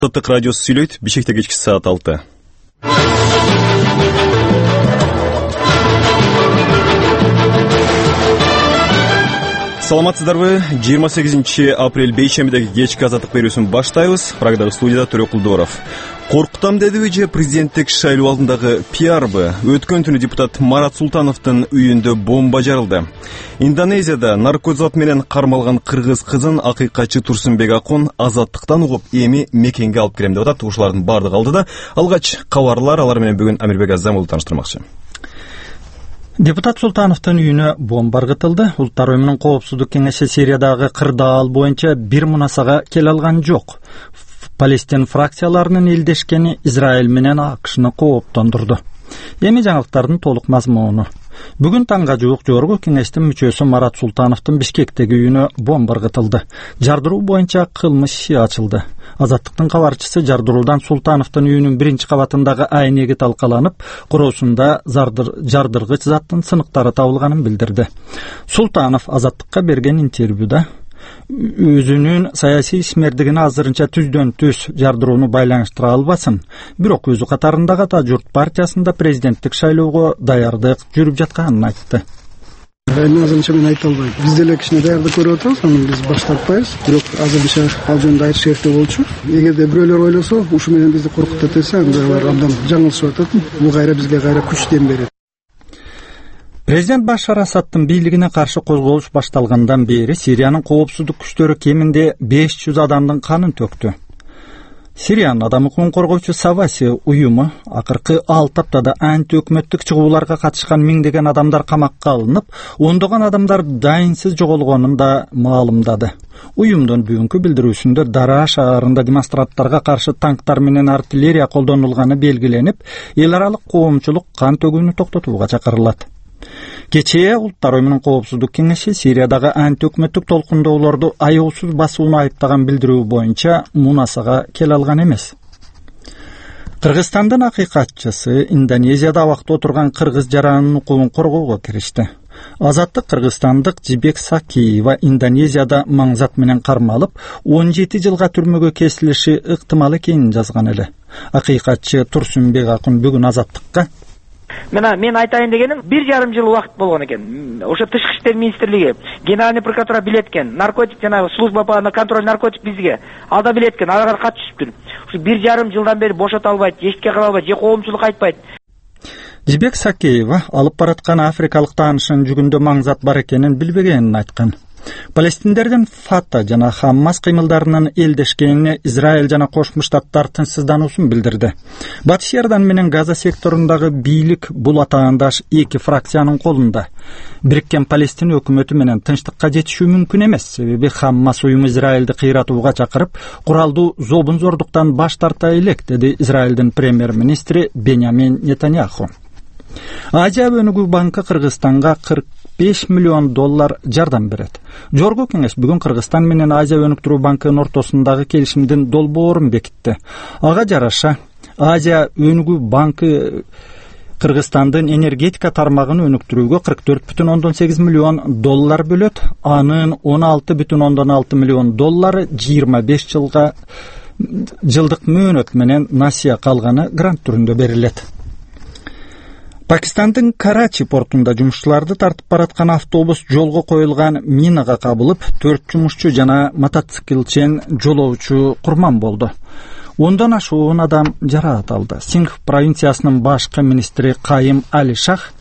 Азаттык радиосу сүйлөйт. Бишкекте кечки саат 6. Саламатсыздарбы? 28 апрель бейшембидеги кечки азаттык берүүсүн баштайбыз. Прагдагы студияда Төрөкулдоров. Коркутам дедиби же президенттик шайлоо алдындагы пиарбы? Өткөн түнү депутат Марат Султановдун үйүндө бомба жарылды. Индонезияда наркозат менен кармалган кыргыз кызын акыйкатчы Турсунбек Акун азаттыктан угуп эми мекенге алып келем деп атат. Ушулардын бардыгы алдыда. Алгач кабарлар, алар менен бүгүн Амирбек Азам уулу тааныштырмакчы. Депутат Султановдун үйүнө бомба ыргытылды. Улуттар уюмунун коопсуздук кеңеши Сириядагы кырдаал боюнча бир мунасага келе алган жок. Палестин фракцияларынын элдешкени Израиль менен АКШны кооптондурду. Эми жаңылыктардын толук мазмуну. Бүгүн таңга жуук жогорку кеңештин мүчөсү Марат Султановдун Бишкектеги үйүнө бомба ыргытылды. Жардыруу боюнча кылмыш иши ачылды. Азаттыктын кабарчысы жардыруудан Султановдун үйүнүн биринчи кабатындагы айнеги талкаланып, куроосунда жардыргыч заттын сыныктары табылганын билдирди. Султанов Азаттыкка берген интервьюда өзүнүн саясий ишмердигине азырынча түздөн түз жардырууну байланыштыра албасын, бирок өзү катарындагы Ата журт партиясында президенттик шайлоого даярдык жүрүп жатканын айтты. Азырынча мен айта албайм. Биз деле кичине даярдык көрүп атабыз, аны биз баштатпайбыз. Бирок азырынча ал жөнүндө айрыш керектүү болчу. Эгерде бирөөлөр ойлосо, ушу менен бизди коркутат десе, анда алар абдан жаңылышып атат. Бул кайра бизге кайра күч дем берет. Президент Башар Асадтын бийлигине каршы козголуш башталгандан бери Сириянын коопсуздук күчтөрү кеминде 500 адамдын канын төктү. Сириянын адам укугун коргоочу Саваси уюму акыркы 6 аптада анти өкмөттүк чыгууларга катышкан миңдеген адамдар камакка алынып, ондогон адамдар дайынсыз жоголгонун да маалымдады. Уюмдун бүгүнкү билдирүүсүндө Дара шаарында демонстранттарга каршы танктар менен артиллерия колдонулганы белгиленип, эл аралык коомчулук кан төгүүнү токтотууга чакырылат. Кечээ Улуттар уюмунун коопсуздук кеңеши Сириядагы анти өкмөттүк толкундоолорду аяусуз басууну айыптаган билдирүү боюнча мунасага келе алган эмес. Кыргызстандын акыйкатчысы Индонезияда абакта отурган кыргыз жаранын укугун коргоого киришти. Азаттык кыргызстандык Жибек Сакиева Индонезияда маңзат менен кармалып, 17 жылга түрмөгө кесилиши ыктымал экенин жазган эле. Акыйкатчы Турсунбек Акун бүгүн Азаттыкка мен айтайын дегеним 1,5 жыл убакыт болгон экен. Ошо Тышкы иштер министрлиги, Генеральный прокуратура билет экен, наркотик жана служба по контроль наркотик бизге ада билет экен, ага кат түшүптүр. Ушу 1,5 жылдан бери бошото албайт, эчке кыла албайт, же коомчулук айтпайт. Жибек Сакиева алып бараткан африкалык таанышынын жүгүндө маңзат бар экенин билбегенин айткан. Палестиндердин Фата жана Хаммас кыймылдарынын элдешкенине Израиль жана Кошмо Штаттар тынчсыздануусун билдирди. Батыш Иордан менен Газа секторундагы бийлик бул атаандаш эки фракциянын колунда. Бириккен Палестин өкмөтү менен тынчтыкка жетишүү мүмкүн эмес, себеби Хаммас уюму Израилди кыйратууга чакырып, куралдуу зобун-зордуктан баш тарта элек, деди Израилдин премьер-министри Беньямин Нетаньяху. Азия өнүгүү банкы Кыргызстанга $45 миллион жардам берет. Жогорку кеңеш бүгүн Кыргызстан менен Азия өнүктүрүү банкынын ортосундагы келишимдин долбоорун бекитти. Ага жараша Азия өнүгүү банкы Кыргызстандын энергетика тармагын өнүктүрүүгө $44,8 миллион бөлөт. Анын $16,6 миллион 25 жылдык мөөнөт менен насыя калганы грант түрүндө берилет. Пакистандын Карачи портунда жумушчуларды тартып бараткан автобус жолго коюлган минага кабылып, 4 жумушчу жана мотоциклчен жолоочу курман болду. Ондон ашуун адам жараат алды. Сингх провинциясынын башкы министри Кайым Али Шах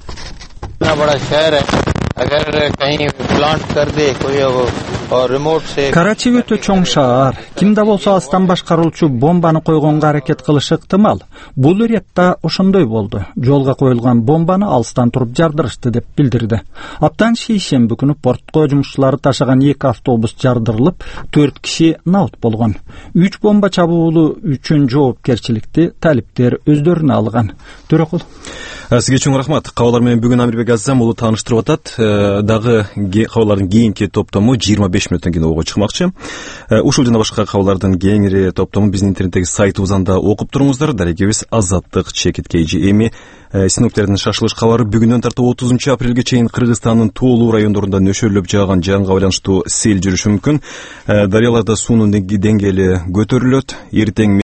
Карачи өтө чоң шаар. Кимде болсо алыстан башкаруучу бомбаны койгонго аракет кылышы ыктымал. Бул иретта ошондой болду. Жолго коюлган бомбаны алыстан туруп жардырышты деп билдирди. Аптан шейшемби күнү портко жумушчулары ташаган 2 автобус жардырылып, 4 киши наут болгон. 3 бомба чабуулу үчүн жоопкерчиликти талиптер өздөрүнө алган. Төрөкул. Сизге чоң рахмат. Кабарлар менен бүгүн Амирбек Азам уулу тааныштырып атат. Дагы кабарлардын кийинки топтому 25 мүнөттөн кийин ого чыкмакчы. Ушул жана башка кабарлардын кеңири топтому биздин интернеттеги сайтыбыздан да окуп туруңуздар. Дарегебиз Азаттык ЧКТ. Эми синоптиктердин шашылыш кабары бүгүндөн тартып 30 апрелге чейин Кыргызстандын тоолуу райондорунда нөшөрлөп жааган жаңга байланыштуу сел жүрүшү мүмкүн. Дарыяларда суунун деңгээли көтөрүлөт. Эртең